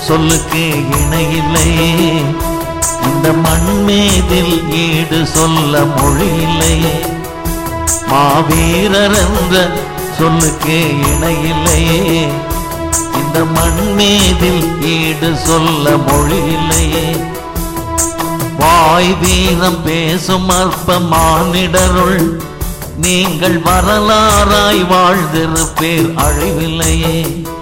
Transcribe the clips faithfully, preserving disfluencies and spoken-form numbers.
சொல்லுக்கு இணையில்லையே, இந்த மண்மீதில் ஈடு சொல்ல மொழியில்லையே. மாவீரர் என்ற சொல்லுக்கு இணையில்லையே, இந்த மண்மீதில் ஈடு சொல்ல மொழியில்லையே. வாய் வீரம் பேசும் அற்ப மானிடருள் நீங்கள் வரலாறாய் வாழ்ந்திருப்பேர் அழிவில்லையே.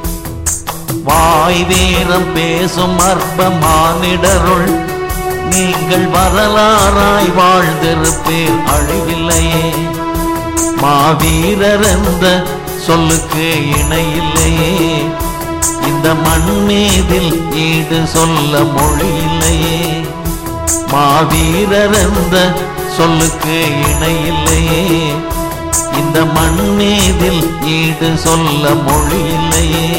வாய் வீரம் பேசும் அற்ப மானிடருள் நீங்கள் வரலாறாய் வாழ்ந்திருப்பேர் அழிவில்லையே. மாவீரர் என்ற சொல்லுக்கு இணையில்லையே, இந்த மண்மீதில் ஈடு சொல்ல மொழியில்லையே. மாவீரர் என்ற சொல்லுக்கு இணையில்லையே, இந்த மண்மீதில் ஈடு சொல்ல மொழியில்லையே.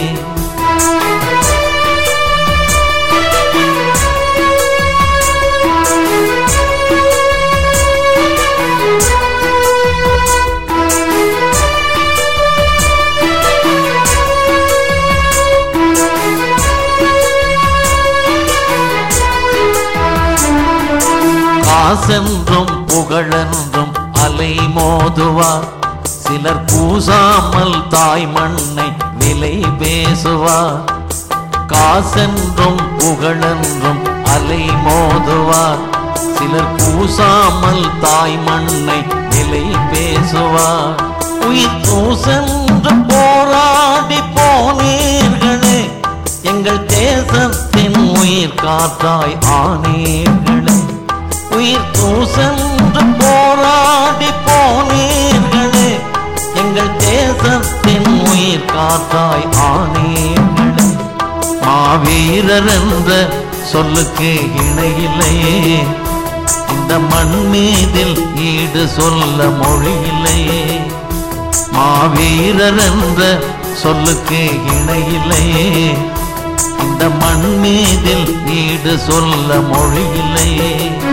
காசென்றும் புகழென்றும் அலை மோதுவார், சிலர் பூசாமல் தாய் மண்ணை விலை பேசுவார். காசென்றும் புகழென்றும் அலை மோதுவார், சிலர் பூசாமல் தாய் மண்ணை விலை பேசுவார். உயிர் பூசென்று போராடி போனீர்களே, எங்கள் தேசத்தின் உயிர் காத்தாய் ஆனீர்களே. உயிர் தூசென்று போராடி போனீர்களே, எங்கள் தேசத்தின் உயிர் காத்தாய் ஆனீர்களே. மாவீரர் என்ற சொல்லுக்கு இணையில்லையே, இந்த மண்மீதில் ஈடு சொல்ல மொழியில்லையே. மாவீரர் என்ற சொல்லுக்கு இணையில்லையே, இந்த மண்மீதில் ஈடு சொல்ல மொழியில்லையே.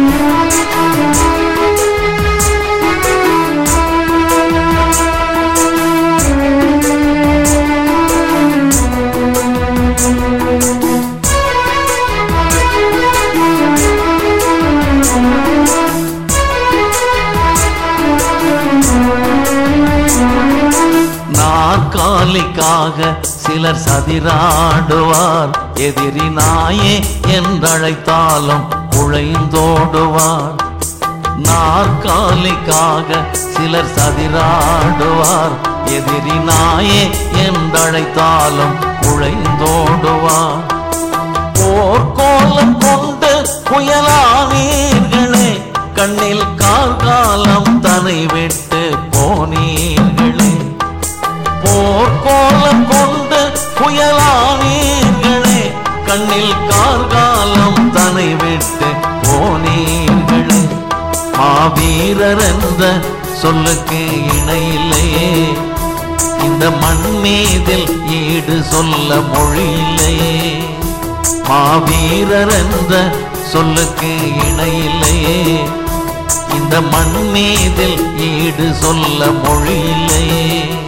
நாற்காலிக்காக சிலர் சதிராடுவார், எதிரி நாயே என்றழைத்தாலும் குழைந்தோடுவார். நாற்காலிக்காக சிலர் சதிராடுவார், எதிரி நாயே என்றழைத்தாலும் குழைந்தோடுவார். போர்க்கோலம் கொண்டு புயலானீர்களே, கண்ணில் கார்காலம் தனை விட்டு போனீர்களே. போர்க்கோலம் கொண்டு புயலானீர்களே, கண்ணில் கார்காலம் தனை விட்டு போனீர்களே. மாவீரர் என்ற சொல்லுக்கு இணையில்லையே, இந்த மண்மீதில் ஈடு சொல்ல மொழியில்லையே. மாவீரர் என்ற சொல்லுக்கு இணையில்லையே, இந்த மண்மீதில் ஈடு சொல்ல மொழியில்லையே.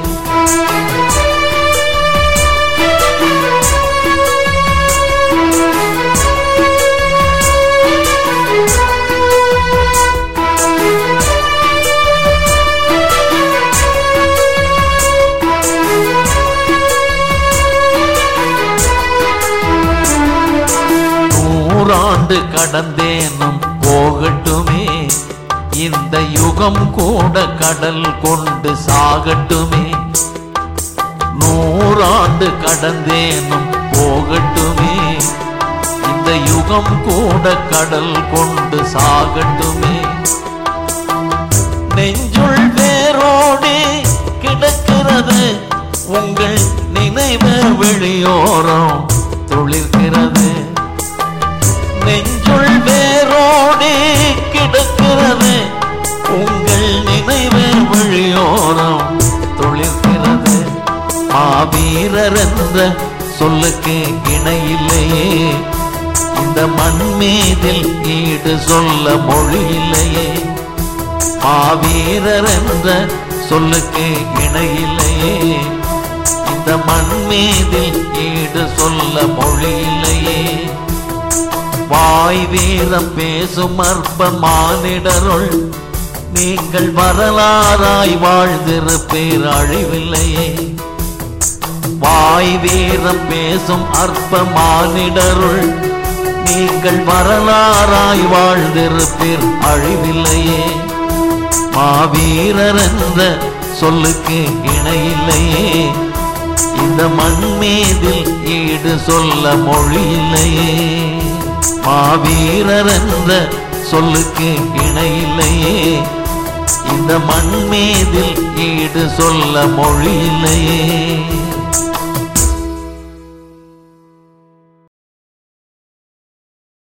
நூறாண்டு கடந்தேனும் போகட்டுமே, இந்த யுகம் கூட கடல் கொண்டு சாகட்டுமே. நூறாண்டு கடந்தேனும் போகட்டுமே, இந்த யுகம் கூட கடல் கொண்டு சாகட்டுமே. நெஞ்சுள் வேரோடு கிடக்கிறது உங்கள் நினைவு வெளியோரம் துளிர்கிறது. நெஞ்சுள் வேரோடு கிடக்கிறது உங்கள் நினைவு வெளியோரம் துளிர்கிறது. மாவீரர் என்ற சொல்லுக்கு இணையில்லையே, இந்த மண்மீதில் ஈடு சொல்ல மொழியில்லையே. மாவீரர் என்ற சொல்லுக்கு இணையில்லையே, இந்த இந்த மண் மீதில் ஈடு சொல்ல மொழி இல்லையே. வாய் வீரம் பேசும் அற்ப மானிடருள் நீங்கள் வரலாறாய் வாழ்ந்திருப்பீர் அழிவில்லையே. வாய் வீரம் பேசும் அற்ப மானிடருள் நீங்கள் வரலாறாய் வாழ்ந்திருப்பீர் அழிவில்லையே. மாவீரர் என்ற சொல்லுக்கு இணையில்லையே. இந்த மண் மீதில் ஈடு சொல்ல மொழி இல்லையே. மாவீரர் என்ற சொல்லுக்கு இணையில்லையே. இந்த மண் மீதில் ஈடு சொல்ல மொழி இல்லையே.